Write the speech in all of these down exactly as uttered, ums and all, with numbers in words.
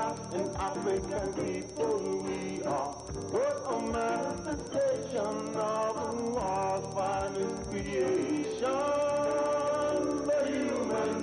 black and African people we are. We're a manifestation of Allah's finest creation, the human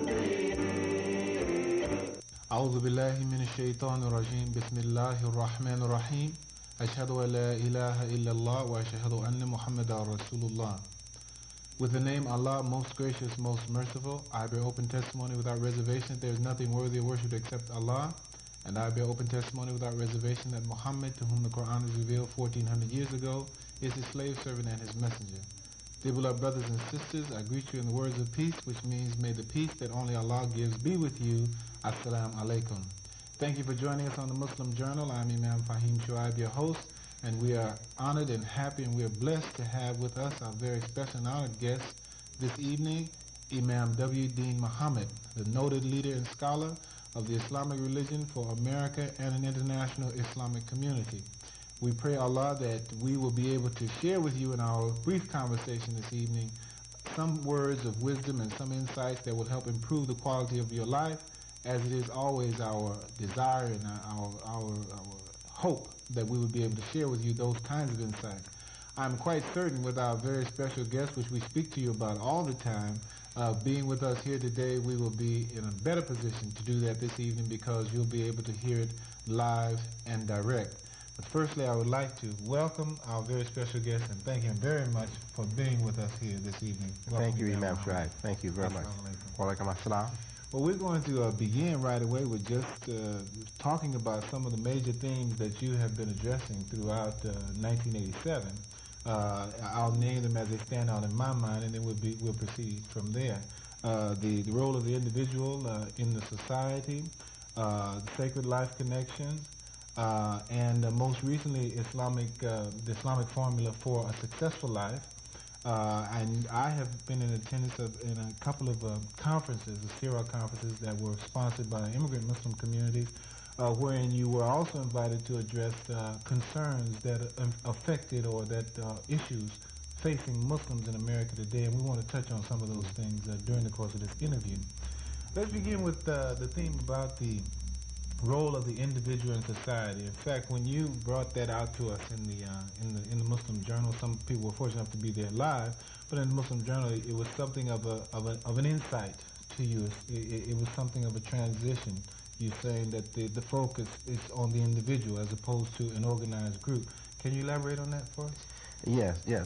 being. أعوذ بالله من الشيطان الرجيم بسم الله الرحمن الرحيم أشهد أن لا إله إلا الله وأشهد أن محمد رسول الله. With the name Allah, most gracious, most merciful, I bear open testimony without reservation that there is nothing worthy of worship except Allah, and I bear open testimony without reservation that Muhammad, to whom the Quran is revealed fourteen hundred years ago, is his slave servant and his messenger. Dear beloved brothers and sisters, I greet you in the words of peace, which means may the peace that only Allah gives be with you. Assalamu alaikum. Thank you for joining us on the Muslim Journal. I'm Imam Fahim Shuaib, your host, and we are honored and happy and we are blessed to have with us our very special and honored guest this evening, Imam W. Deen Muhammad, the noted leader and scholar of the Islamic religion for America and an international Islamic community. We pray Allah that we will be able to share with you in our brief conversation this evening some words of wisdom and some insights that will help improve the quality of your life, as it is always our desire and our, our, our hope that we would be able to share with you those kinds of insights. I'm quite certain with our very special guest, which we speak to you about all the time, uh, being with us here today, we will be in a better position to do that this evening because you'll be able to hear it live and direct. But firstly, I would like to welcome our very special guest and thank him very much for being with us here this evening. Welcome, thank you, Imam Shuaib. Thank you very much. Wa alaikum assalam. Well, we're going to uh, begin right away with just uh, talking about some of the major themes that you have been addressing throughout uh, nineteen eighty-seven. Uh, I'll name them as they stand out in my mind, and then we'll, be, we'll proceed from there. Uh, the, the role of the individual uh, in the society, uh, the sacred life connections, uh, and uh, most recently, Islamic uh, the Islamic formula for a successful life. Uh, and I have been in attendance of, in a couple of uh, conferences, the SIRA conferences that were sponsored by immigrant Muslim communities, uh, wherein you were also invited to address uh, concerns that uh, affected or that uh, issues facing Muslims in America today, and we want to touch on some of those things uh, during the course of this interview. Let's begin with uh, the theme about the role of the individual in society. In fact, when you brought that out to us in the uh, in the in the Muslim Journal, some people were fortunate enough to be there live, but in the Muslim Journal, it was something of a of, a, of an insight to you. It, it, it was something of a transition. You're saying that the the focus is on the individual as opposed to an organized group. Can you elaborate on that for us? Yes, yes.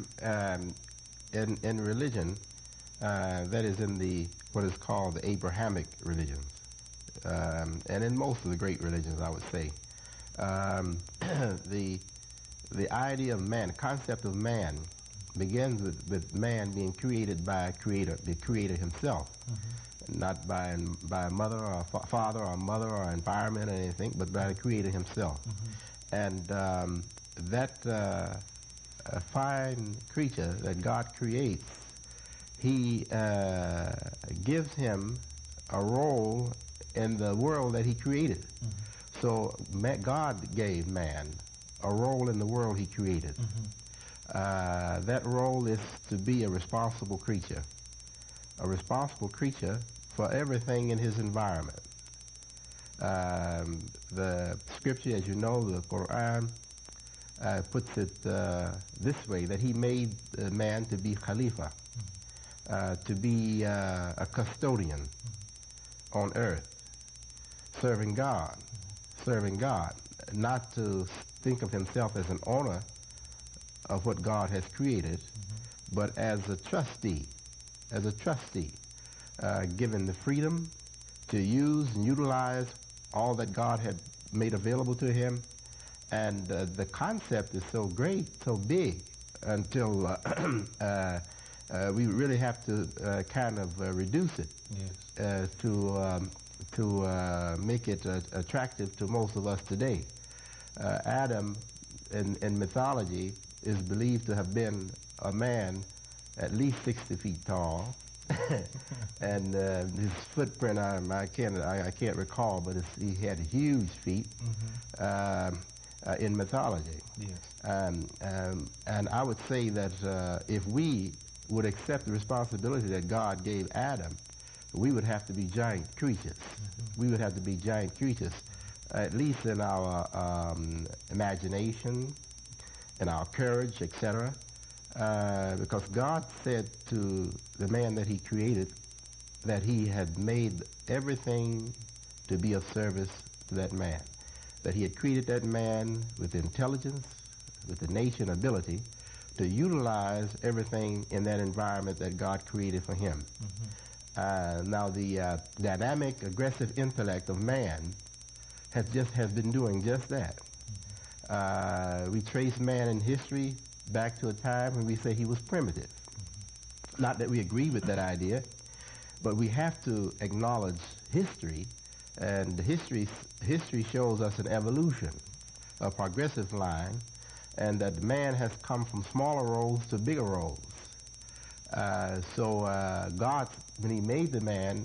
um, in in religion, uh, that is in the what is called the Abrahamic religions. Um, and in most of the great religions, I would say, um, the the idea of man, the concept of man, begins with, with man being created by a creator, the creator himself, mm-hmm. not by an, by a mother or a fa father or a mother or environment or anything, but by the creator himself. Mm-hmm. And um, that uh, a fine creature that God creates, he uh, gives him a role in the world that he created. Mm-hmm. So God gave man a role in the world he created. Mm-hmm. uh, that role is to be a responsible creature, a responsible creature for everything in his environment. Um, the scripture, as you know, the Quran, uh, puts it uh, this way, that he made uh, man to be Khalifa, mm-hmm. uh, to be uh, a custodian mm-hmm. on earth, serving God, serving God, not to think of himself as an owner of what God has created, mm-hmm. but as a trustee, as a trustee, uh, given the freedom to use and utilize all that God had made available to him. And uh, the concept is so great, so big, until uh, uh, uh, we really have to uh, kind of uh, reduce it yes. uh, to um, to uh, make it uh, attractive to most of us today. Uh, Adam, in, in mythology, is believed to have been a man at least sixty feet tall, and uh, his footprint, I, I can't I, I can't recall, but it's, he had huge feet mm-hmm. uh, uh, in mythology. Yes. Um, um, and I would say that uh, if we would accept the responsibility that God gave Adam, we would have to be giant creatures. Mm-hmm. We would have to be giant creatures at least in our um, imagination, in our courage, et cetera. Uh, because God said to the man that he created that he had made everything to be of service to that man, that he had created that man with intelligence, with the nature and ability to utilize everything in that environment that God created for him. Mm-hmm. Uh, now the uh, dynamic, aggressive intellect of man has just has been doing just that. Mm-hmm. Uh, we trace man in history back to a time when we say he was primitive. Mm-hmm. Not that we agree with that idea, but we have to acknowledge history, and history history shows us an evolution, a progressive line, and that man has come from smaller roles to bigger roles. Uh, so uh, God, when he made the man,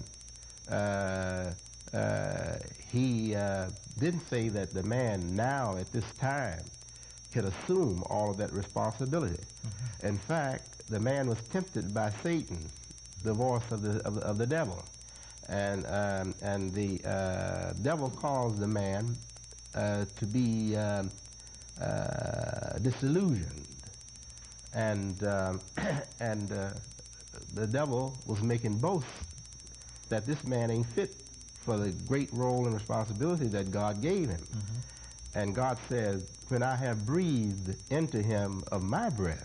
uh, uh, he uh, didn't say that the man now at this time could assume all of that responsibility. Mm-hmm. In fact, the man was tempted by Satan, the voice of the of the, of the devil, and um, and the uh, devil caused the man uh, to be um, uh, disillusioned. And um, and uh, the devil was making boasts that this man ain't fit for the great role and responsibility that God gave him. Mm-hmm. And God said, when I have breathed into him of my breath.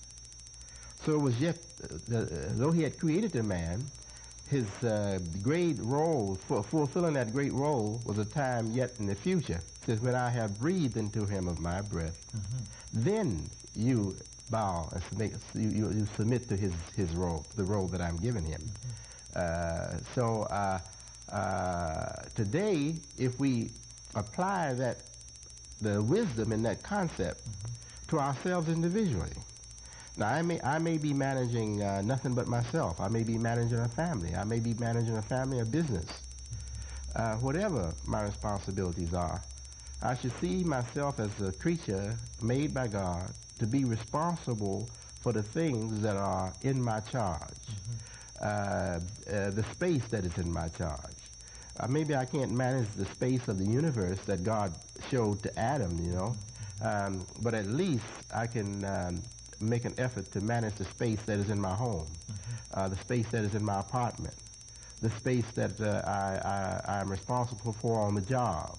So it was yet, uh, uh, though he had created the man, his uh, great role, for fulfilling that great role, was a time yet in the future. It says, when I have breathed into him of my breath, mm-hmm. then you bow and submit, you, you, you submit to his, his role, the role that I'm giving him. Mm-hmm. uh, so uh, uh, today, if we apply that, the wisdom in that concept mm-hmm. to ourselves individually. Now, I may, I may be managing uh, nothing but myself. I may be managing a family. I may be managing a family or business. Uh, whatever my responsibilities are, I should see myself as a creature made by God to be responsible for the things that are in my charge, mm-hmm. uh, uh, the space that is in my charge. Uh, maybe I can't manage the space of the universe that God showed to Adam, you know, um, but at least I can um, make an effort to manage the space that is in my home, mm-hmm. uh, the space that is in my apartment, the space that uh, I, I, I'm responsible for on the job.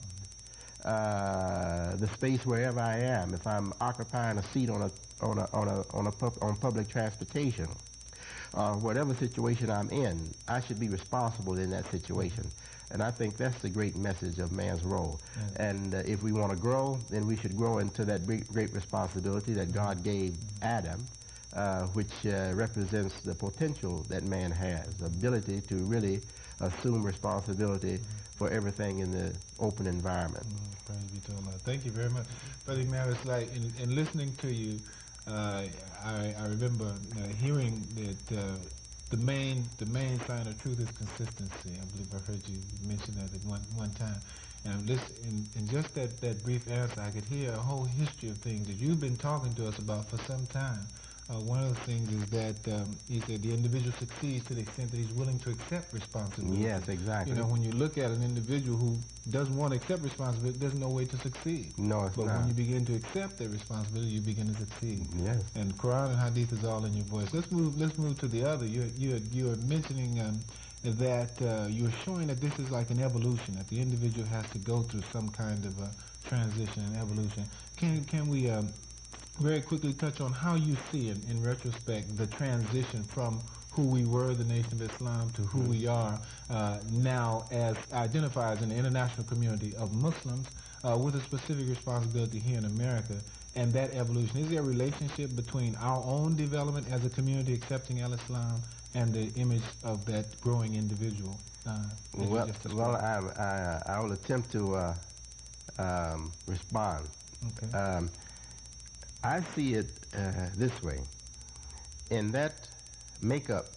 Uh, the space wherever I am, if I'm occupying a seat on a on a on a on a pub, on public transportation, uh, whatever situation I'm in, I should be responsible in that situation. And I think that's the great message of man's role. Yeah. And uh, if we want to grow, then we should grow into that great, great responsibility that God gave mm-hmm. Adam, uh, which uh, represents the potential that man has, the ability to really assume responsibility mm-hmm. for everything in the open environment. Mm, praise be to Allah. Thank you very much. Brother Imam, it's like in, in listening to you, uh, I, I remember uh, hearing that uh, the main the main sign of truth is consistency. I believe I heard you mention that at one one time. And listen, in, in just that, that brief answer, I could hear a whole history of things that you've been talking to us about for some time. Uh, one of the things is that um, he said the individual succeeds to the extent that he's willing to accept responsibility. Yes, exactly. You know, when you look at an individual who doesn't want to accept responsibility, there's no way to succeed. No, it's but not. when you begin to accept that responsibility, you begin to succeed. Yes. And Quran and Hadith is all in your voice. Let's move. Let's move to the other. You're you're, you're mentioning um, that uh, you're showing that this is like an evolution. That the individual has to go through some kind of a transition and evolution. Can can we? Um, very quickly touch on how you see in, in retrospect the transition from who we were, the Nation of Islam, to who we are uh, now as identified as an international community of Muslims uh, with a specific responsibility here in America, and that evolution. Is there a relationship between our own development as a community accepting al-Islam and the image of that growing individual? Uh, well, well I, I, I will attempt to uh, um, respond. Okay. Um, I see it uh, this way. In that makeup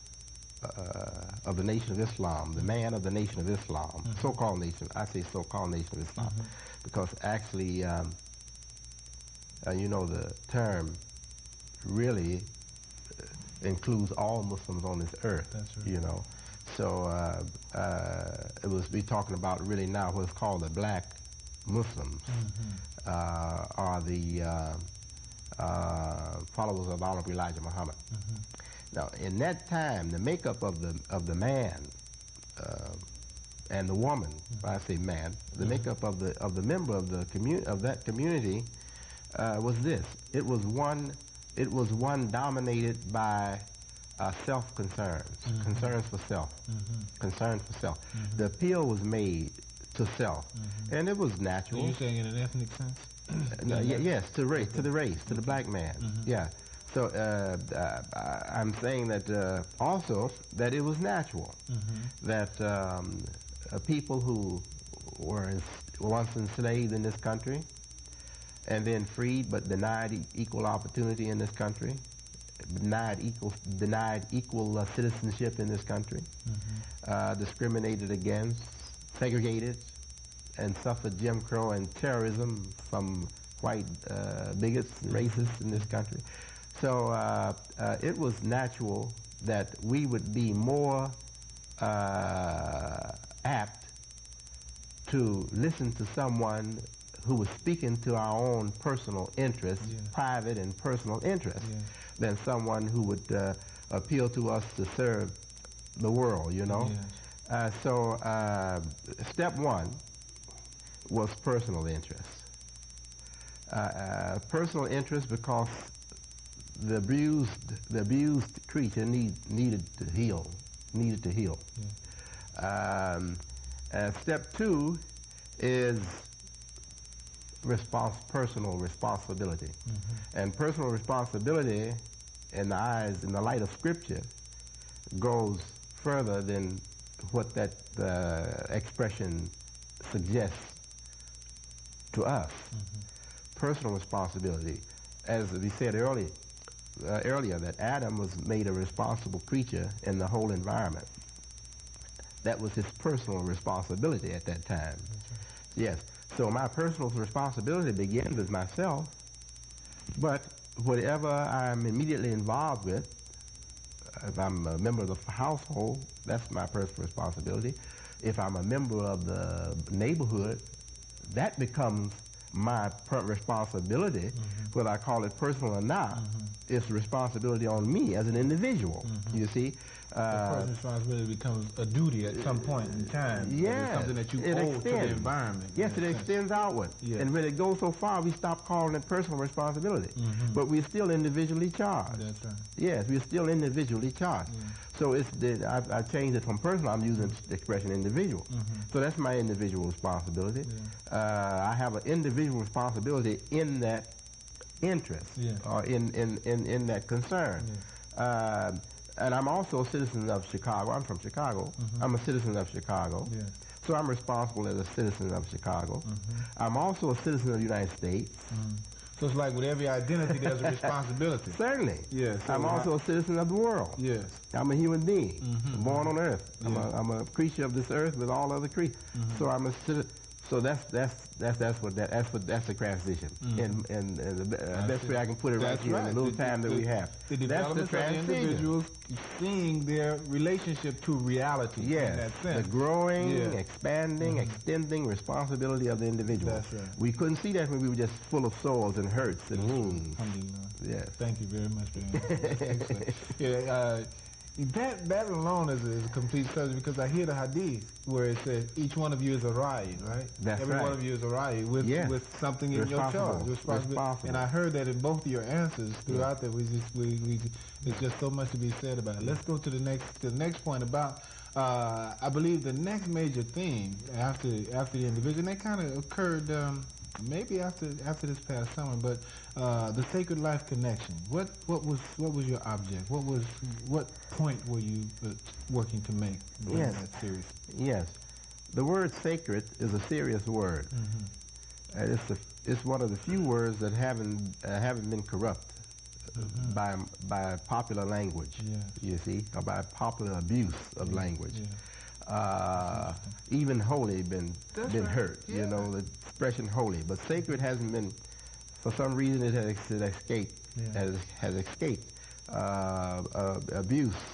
uh, of the Nation of Islam, the man of the Nation of Islam, mm-hmm. so-called nation, I say so-called Nation of Islam, mm-hmm. because actually, um, uh, you know, the term really includes all Muslims on this earth, That's right. you know. so uh, uh, it was be talking about really now what's called the black Muslims, Mm-hmm. uh, are the uh, uh, followers of Honorable Elijah Muhammad. Mm-hmm. Now, in that time, the makeup of the of the man uh, and the woman, Mm-hmm. I say man, the Mhm. makeup of the of the member of the commu- of that community uh, was this. It was one. It was one dominated by uh, self-concerns, Mhm. concerns for self, Mm-hmm. concerns for self. Mhm. The appeal was made to self, Mhm. and it was So natural. you're saying in an ethnic sense? No, Yeah. ye- yes, to race, to Okay. the race, to the Okay. black man. Mhm. Yeah. So uh, uh, I- I'm saying that uh, also that it was natural Mm-hmm. that um, uh, people who were ens- once enslaved in this country and then freed but denied e- equal opportunity in this country, denied equal denied equal uh, citizenship in this country, Mm-hmm. uh, discriminated against, segregated, and suffered Jim Crow and terrorism from white uh, bigots and racists in this country. So uh, uh, it was natural that we would be more uh, apt to listen to someone who was speaking to our own personal interests, Yeah. private and personal interests, Yeah. than someone who would uh, appeal to us to serve the world, you know? Yes. Uh, so uh, step one was personal interest. Uh, uh, personal interest because the abused, the abused creature need, needed to heal, needed to heal. Yeah. Um, uh, step two is respons- personal responsibility. Mm-hmm. And personal responsibility in the eyes, in the light of Scripture, goes further than what that uh, expression suggests to us. Mm-hmm. Personal responsibility, as we said earlier, uh, earlier, that Adam was made a responsible creature in the whole environment. That was his personal responsibility at that time. That's right. Yes. So my personal responsibility begins with myself, but whatever I'm immediately involved with, if I'm a member of the household, that's my personal responsibility. If I'm a member of the neighborhood, that becomes my per- responsibility, Mm-hmm. whether I call it personal or not. Mhm. It's responsibility on me as an individual. Mhm. You see, The uh, person's responsibility becomes a duty at some point in time. yes, It's something that you it owe to the extends. environment. Yes, in it a sense. extends outward. Yes. And when it goes so far, we stop calling it personal responsibility. Mhm. But we're still individually charged. That's right. Yes, we're still individually charged. Yeah. So it's the, I, I changed it from personal. I'm using the expression individual. Mhm. So that's my individual responsibility. Yeah. Uh, I have an individual responsibility in that interest Yeah. or in, in, in, in that concern. Yeah. Uh, and I'm also a citizen of Chicago. I'm from Chicago. Mhm. I'm a citizen of Chicago. Yes. So I'm responsible as a citizen of Chicago. Mhm. I'm also a citizen of the United States. Mm. So it's like with every identity, there's a responsibility. Certainly. Yes. so I'm also a citizen of the world. Yes. I'm a human being, Mhm. born on earth. I'm, Yeah. a, I'm a creature of this earth with all other creatures. Mhm. So I'm a citizen. So that's that's that's that's what that that's what that's the transition. Mhm. And and, and the uh, I best see. way I can put it right That's here in the little The- time the, that we have. The That's the development of the transition. individuals seeing their relationship to reality. In Yes, that the sense. growing, Yeah. expanding, Mhm. extending responsibility of the individual. That's right. We couldn't see that when we were just full of sores and hurts and wounds. Alhamdulillah. Yes. Thank you very much for that. That's excellent. Yeah, uh, that that alone is a, is a complete subject because I hear the hadith where it says each one of you is a ra'i, right? That's Every right. one of you is a ra'i with Yes. with something in your Responsible. charge. Responsibility. Responsible. And I heard that in both of your answers throughout that we just we, we there's just so much to be said about it. Let's go to the next to the next point about uh, I believe the next major theme after after the individual, and that kind of occurred um, maybe after after this past summer, but uh, the Sacred Life Connection. What what was what was your object? What was what point were you uh, working to make in Yes. that series? Yes. The word sacred is a serious word. Mm-hmm. And it's the, it's one of the few words that haven't uh, haven't been corrupt Mhm. by by popular language. Yeah. You see, or by popular abuse of Yeah, language. yeah. Uh, even holy been That's been right, hurt. yeah. You know, the expression holy, but sacred hasn't been. For some reason, it has, it escaped. Yeah. Has has escaped uh, uh, abuse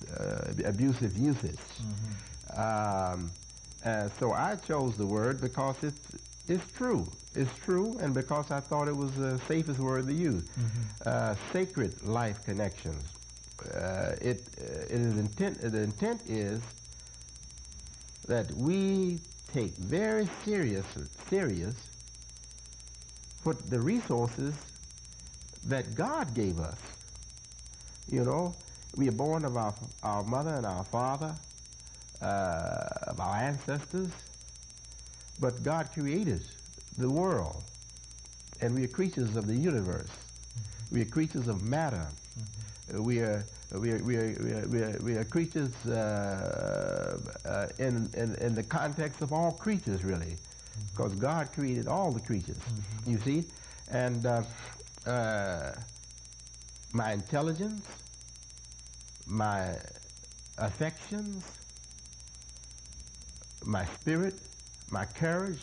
uh, abusive usage. Mm-hmm. Um, uh, so I chose the word because it's, it's true. It's true, and because I thought it was the safest word to use. Mm-hmm. Uh, sacred life connections. Uh, it, uh, it is intent, the intent is that we take very serious, serious what the resources that God gave us. You know, we are born of our, our mother and our father, uh, of our ancestors, but God created the world, and we are creatures of the universe. Mm-hmm. We are creatures of matter. Mm-hmm. We are we are we are we are, we are, we are creatures uh, uh, in, in in the context of all creatures, really, because mm-hmm. God created all the creatures. Mm-hmm. You see, and uh, uh, my intelligence, my affections, my spirit, my courage,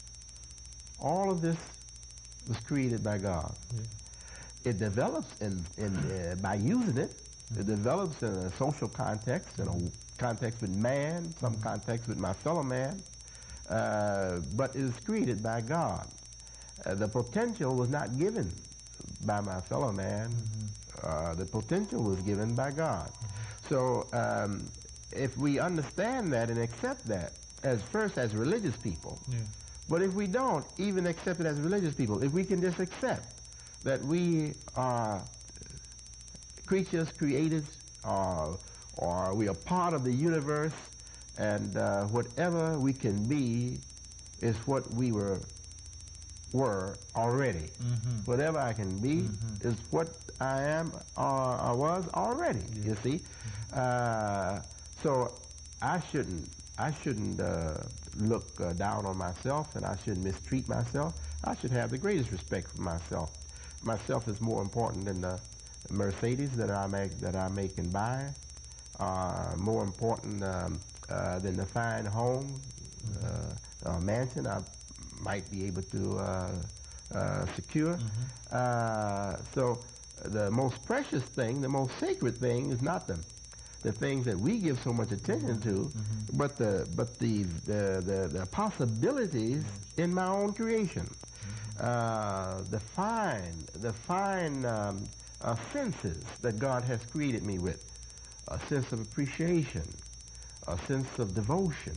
all of this was created by God. Yeah. It develops in, in uh, by using it. Mm-hmm. It develops in a social context, in a context with man, some mm-hmm. context with my fellow man, uh, but it is created by God. Uh, the potential was not given by my fellow man. Mm-hmm. Uh, the potential was given by God. Mm-hmm. So um, if we understand that and accept that, as first as religious people, yeah. but if we don't even accept it as religious people, if we can just accept that we are creatures created, uh, or we are part of the universe, and uh, whatever we can be is what we were were already. Mm-hmm. Whatever I can be mm-hmm. is what I am or I was already. Yeah. You see, mm-hmm. uh, so I shouldn't. I shouldn't uh, look uh, down on myself, and I shouldn't mistreat myself. I should have the greatest respect for myself. Myself is more important than the Mercedes that I make that I make and buy. Uh, more important um, uh, than the fine home, mm-hmm. uh, uh, mansion I might be able to uh, uh, secure. Mm-hmm. Uh, so the most precious thing, the most sacred thing, is not the the things that we give so much attention to, mm-hmm. but the but the the the, the possibilities mm-hmm. in my own creation, mm-hmm. uh, the fine the fine um, uh, senses that God has created me with, a sense of appreciation, a sense of devotion,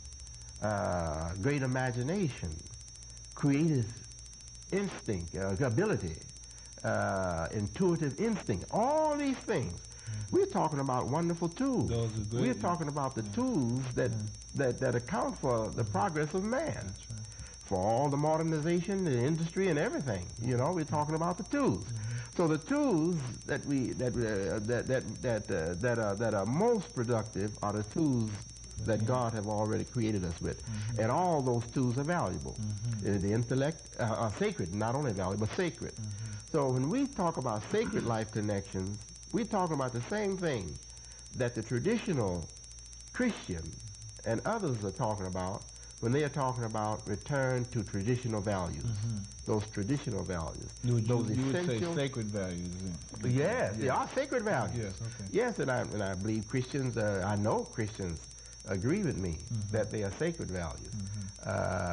uh, great imagination, creative instinct, uh, ability, uh, intuitive instinct, all these things. We're talking about wonderful tools. Those are great. We're talking about the yeah. tools that, yeah. that that account for the progress of man. That's right. For all the modernization, the industry, and everything. You know, we're talking about the tools. Mm-hmm. So the tools that we that uh, that that that uh, that are that are most productive are the tools that yeah. God have already created us with, mm-hmm. and all those tools are valuable. Mm-hmm. Uh, the intellect uh, are sacred, not only valuable, but sacred. Mm-hmm. So when we talk about sacred life connections, we're talking about the same thing that the traditional Christian and others are talking about when they are talking about return to traditional values. Mm-hmm. Those traditional values. You would, those you, you would say essential, sacred values. Yes, yes, they are sacred values. Yes, okay. Yes, and I, and I believe Christians, uh, I know Christians agree with me mm-hmm. that they are sacred values. Mm-hmm. uh,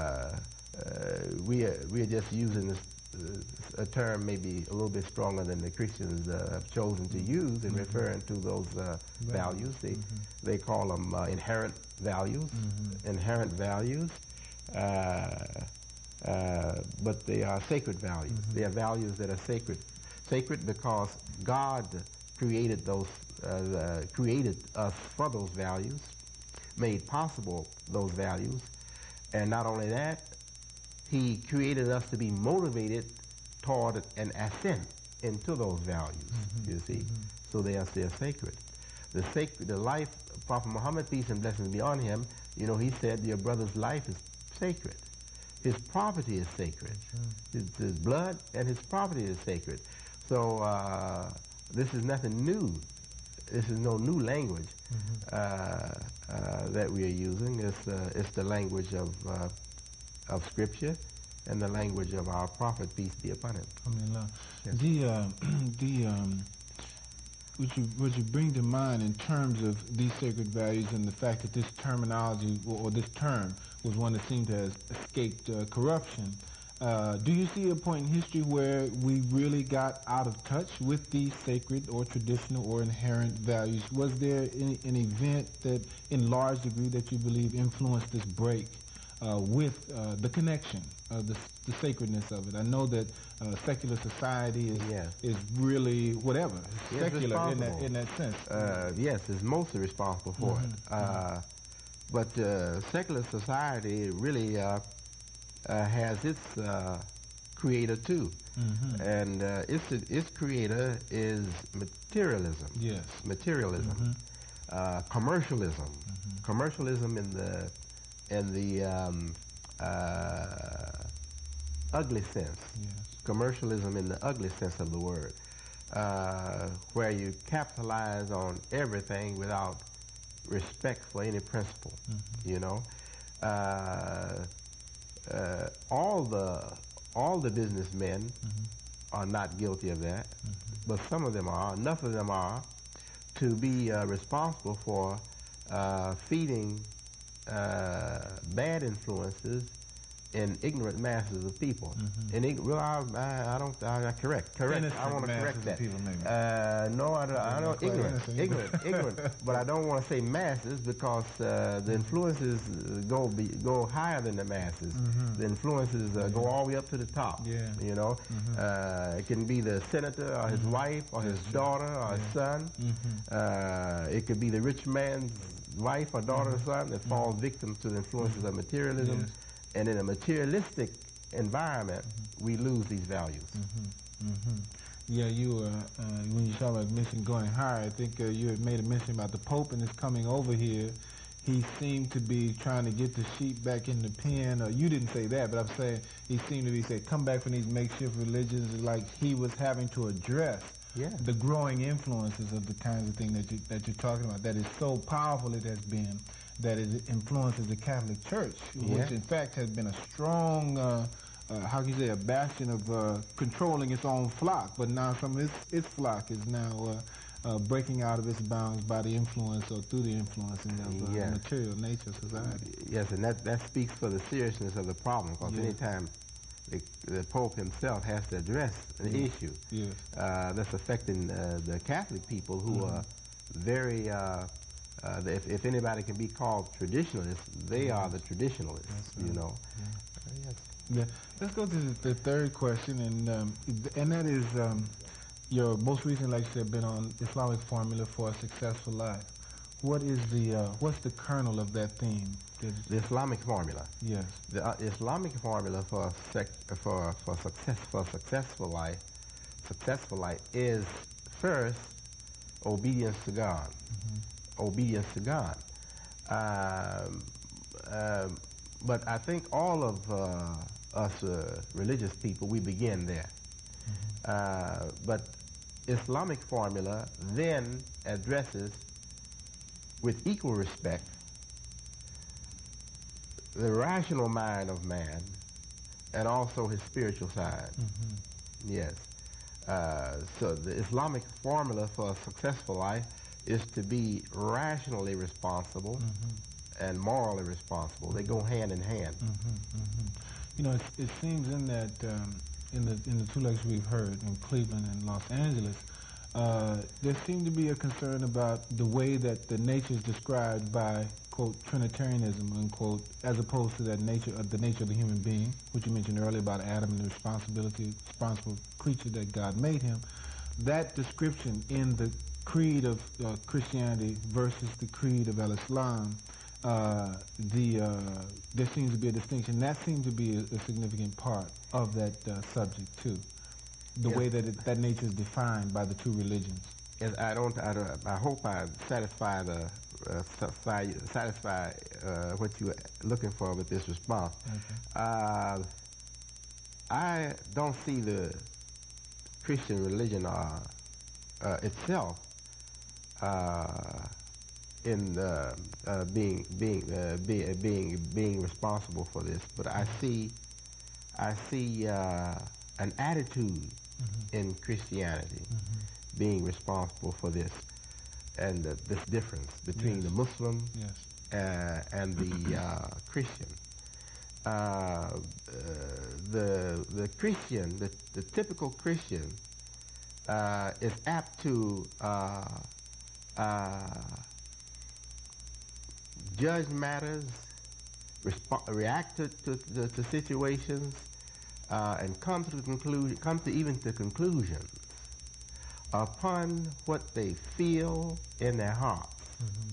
uh, we, are, we are just using this a term maybe a little bit stronger than the Christians uh, have chosen to use in mm-hmm. referring to those uh, values. They mm-hmm. they call them uh, inherent values, mm-hmm. inherent values, uh, uh, but they are sacred values. Mm-hmm. They are values that are sacred, sacred because God created those, uh, created us for those values, made possible those values, and not only that, He created us to be motivated toward an ascent into those values, mm-hmm. you see. Mm-hmm. So they are still sacred. The sacred, the life, Prophet Muhammad, peace and blessings be on him, you know, he said your brother's life is sacred. His property is sacred. Mm-hmm. His, his blood and his property is sacred. So uh, this is nothing new. This is no new language mm-hmm. uh, uh, that we are using. It's, uh, it's the language of uh, of Scripture and the language of our prophet, peace be upon him. Alhamdulillah. Yes. The, uh, the, um, what you what you bring to mind in terms of these sacred values and the fact that this terminology or, or this term was one that seemed to have escaped uh, corruption. Uh, do you see a point in history where we really got out of touch with these sacred or traditional or inherent values? Was there any, an event that, in large degree, that you believe influenced this break uh, with uh, the connection, uh, the, the sacredness of it? I know that uh, secular society is Yeah. is really whatever Yes, secular in that responsible. in that sense. Uh, yes, is mostly responsible for Mhm, it. Uh, but uh, secular society really uh, uh, has its uh, creator too, Mhm. and uh, its its creator is materialism. Yes. Materialism, Mhm. uh, commercialism, commercialism in the in the um, uh, ugly sense. Yes. Commercialism in the ugly sense of the word, uh, where you capitalize on everything without respect for any principle. You know, uh, uh, all the all the businessmen are not guilty of that, but some of them are. Enough of them are to be uh, responsible for uh, feeding uh, bad influences in ignorant masses of people. In ig- well, I, I, I don't. I, I correct, correct. I Innocent want to masses correct of that. people, maybe. Uh, no, I don't. I Not don't quite ignorant, innocent. ignorant, ignorant. But I don't want to say masses because uh, the influences uh, go be, go higher than the masses. The influences uh, go all the way up to the top. Yeah. You know, uh, it can be the senator or his wife or his daughter or his son. Uh, it could be the rich man's wife or daughter or son that falls victim to the influences of materialism. Yes. And in a materialistic environment, we lose these values. hmm Yeah, you uh, uh, when you talk about mission going higher, I think uh, you had made a mention about the Pope and his coming over here. He seemed to be trying to get the sheep back in the pen. Or you didn't say that, but I'm saying he seemed to be saying, come back from these makeshift religions, like he was having to address Yeah. the growing influences of the kinds of thing that you that you're talking about. That is so powerful it has been, that it influences the Catholic Church, Yeah. which in fact has been a strong, uh, uh, how can you say, a bastion of uh, controlling its own flock. But now some of its, its flock is now uh, uh, breaking out of its bounds by the influence or through the influencing of uh, Yeah. material nature of society. Yes, and that, that speaks for the seriousness of the problem, because Yeah. anytime the, the Pope himself has to address an Yeah. issue Yes. uh, that's affecting uh, the Catholic people who Mhm. are very, uh, uh, if, if anybody can be called traditionalists, they are the traditionalists, That's you right. know. Yeah. Uh, yes. Yeah, let's go to the, the third question, and um, and that is um, your most recent lecture has been on Islamic formula for a successful life. What is the uh, what's the kernel of that theme? Did- The Islamic formula. yes. The uh, Islamic formula for sec, for for success for successful life, successful life is first obedience to God. Obedience to God. Um, um, but I think all of uh, us uh, religious people, we begin there. Uh, but Islamic formula then addresses with equal respect the rational mind of man and also his spiritual side. Yes. Uh, so the Islamic formula for a successful life is to be rationally responsible and morally responsible. They go hand in hand. You know, it, it seems in that um, in the in the two lectures we've heard in Cleveland and Los Angeles, uh, there seemed to be a concern about the way that the nature is described by quote Trinitarianism unquote, as opposed to that nature of the nature of the human being, which you mentioned earlier about Adam and the responsibility, responsible creature that God made him. That description in the creed of uh, Christianity versus the creed of Al-Islam, uh, the uh, there seems to be a distinction. That seems to be a, a significant part of that uh, subject too. The Yes. way that it, that nature is defined by the two religions. Yes, I don't. I, don't, I hope I satisfy the uh, satisfy, satisfy uh, what you were looking for with this response. Okay. Uh, I don't see the Christian religion uh, uh, itself uh, in uh, uh, being being uh, be, uh, being being responsible for this, but I see I see uh, an attitude in Christianity being responsible for this and uh, this difference between Yes. the Muslim Yes. uh, and the uh, Christian. Uh, uh, the the Christian, the, the typical Christian, uh, is apt to uh, uh, judge matters, respo- react to, to, to, to situations, uh, and come to the conclusion, come to even to conclusions upon what they feel in their hearts. Mm-hmm.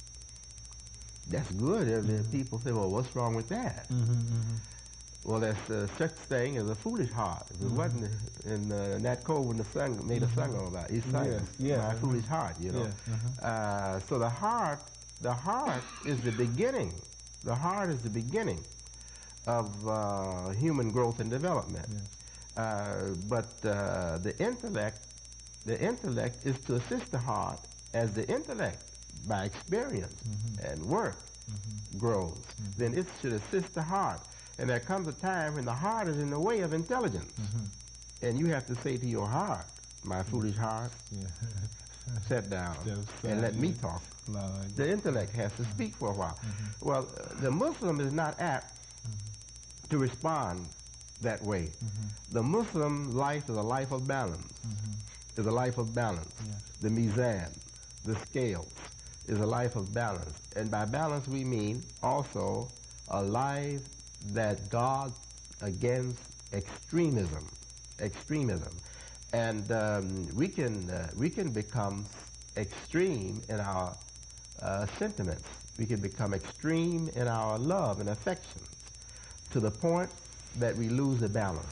That's good. If Mhm. people say, well, what's wrong with that? Mm-hmm. Mm-hmm. Well, there's uh, such thing as a foolish heart. If it Mhm. wasn't in uh, Nat Cole when the song made a song about it, he sang, Yes, yes. my foolish heart, you know. Yes, uh-huh. Uh, so the heart, the heart is the beginning. The heart is the beginning of uh, human growth and development. Yes. Uh, but uh, the intellect, the intellect is to assist the heart as the intellect by experience Mhm. and work Mhm. grows. Then it should assist the heart. And there comes a time when the heart is in the way of intelligence. Mhm. And you have to say to your heart, my foolish heart, Yeah. sit down That's and let me right. talk. Like, The intellect has to speak for a while. Well, uh, the Muslim is not apt to respond that way. Mhm. The Muslim life is a life of balance. Mhm. Is a life of balance. Yes. The mizan, the scales, is a life of balance. And by balance we mean also a life that guards against extremism. Extremism. And um, we can uh, we can become extreme in our uh, sentiments. We can become extreme in our love and affections to the point that we lose the balance.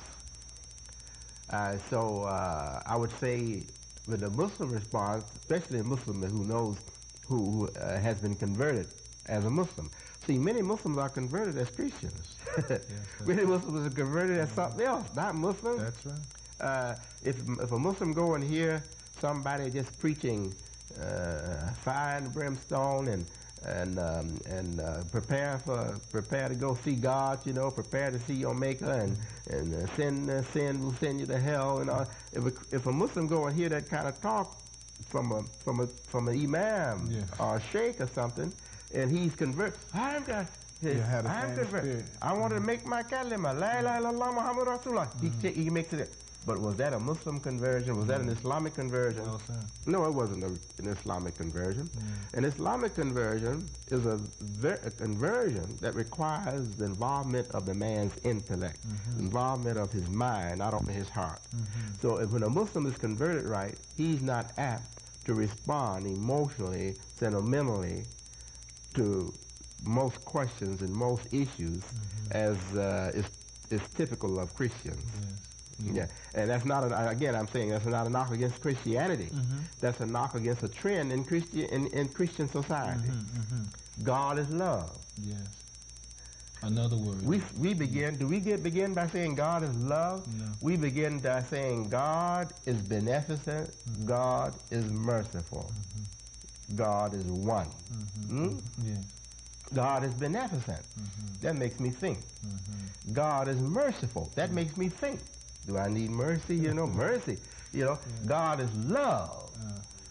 Uh, so uh, I would say with a Muslim response, especially a Muslim who knows, who, who uh, has been converted as a Muslim. See, many Muslims are converted as Christians. Many Muslims are converted as something else, not Muslims. That's right. Uh, if, if a Muslim go and hear somebody just preaching uh, fire and brimstone and and um, and uh, prepare for prepare to go see God, you know, prepare to see your Maker, and and uh, sin uh, sin will send you to hell, and all. If a, if a Muslim go and hear that kind of talk from a from a from an imam Yeah. or a sheikh or something, and he's converted, I'm got. You had the I'm same converted. spirit. I want to make my kalima, la ilaha illallah Muhammad Rasulullah. He, he makes it. But was that a Muslim conversion? Was that an Islamic conversion? No, sir. No, it wasn't a, an Islamic conversion. An Islamic conversion is a, ver- a conversion that requires the involvement of the man's intellect, involvement of his mind, not only his heart. So if when a Muslim is converted right, he's not apt to respond emotionally, sentimentally to most questions and most issues as uh, is, is typical of Christians. Yes. Yeah, and that's not, a, again, I'm saying that's not a knock against Christianity. Mhm. That's a knock against a trend in Christian in, in Christian society. Mhm. Mhm. God is love. Yes. Another word. We we begin. Do we get begin by saying God is love? No. We begin by saying God is beneficent. God is merciful. God is one. Hmm? Yes. God is beneficent. That makes me think. God is merciful. That makes me think. Do I need mercy? You know, mercy. You know, God is love. Uh,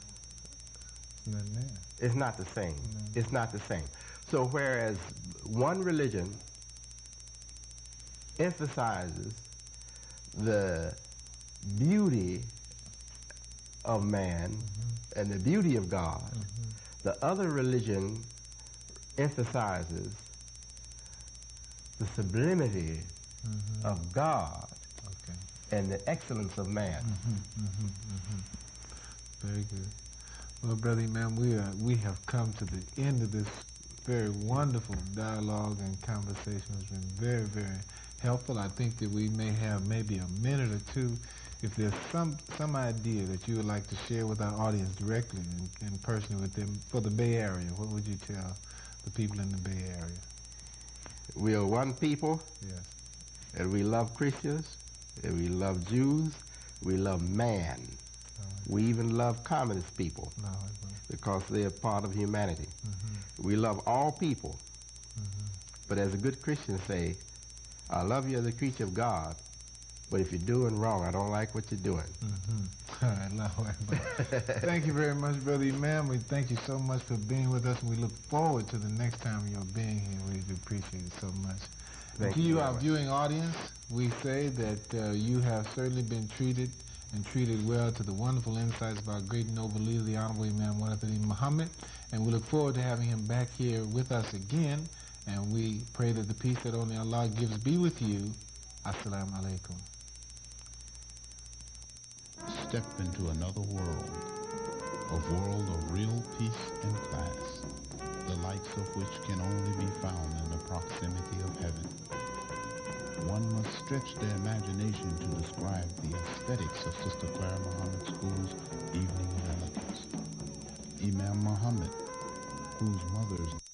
it's nothing there. It's not the same. It's not the same. So whereas one religion emphasizes the beauty of man and the beauty of God, the other religion emphasizes the sublimity of God Okay. and the excellence of man. Very good. Well, brother, man, we are we have come to the end of this very wonderful dialogue and conversation. It's been very, very helpful. I think that we may have maybe a minute or two. If there's some some idea that you would like to share with our audience directly and, and personally with them for the Bay Area, what would you tell the people in the Bay Area? We are one people, Yes. and we love Christians, and we love Jews, we love man. We even love communist people No, I because they are part of humanity. We love all people. But as a good Christian say, I love you as a creature of God, But if you're doing wrong, I don't like what you're doing. Mm-hmm. All right, Allahu Akbar. Thank you very much, Brother Imam. We thank you so much for being with us, and we look forward to the next time you're being here. We do appreciate it so much. Thank to you you, very our much. viewing audience, we say that uh, you have certainly been treated and treated well to the wonderful insights of our great noble leader, the Honorable Imam Warathadi Muhammad, and we look forward to having him back here with us again, and we pray that the peace that only Allah gives be with you. Assalamu alaikum. Step into another world, a world of real peace and class, the likes of which can only be found in the proximity of heaven. One must stretch their imagination to describe the aesthetics of Sister Clara Muhammad School's evening elegance. Imam Muhammad, whose mother's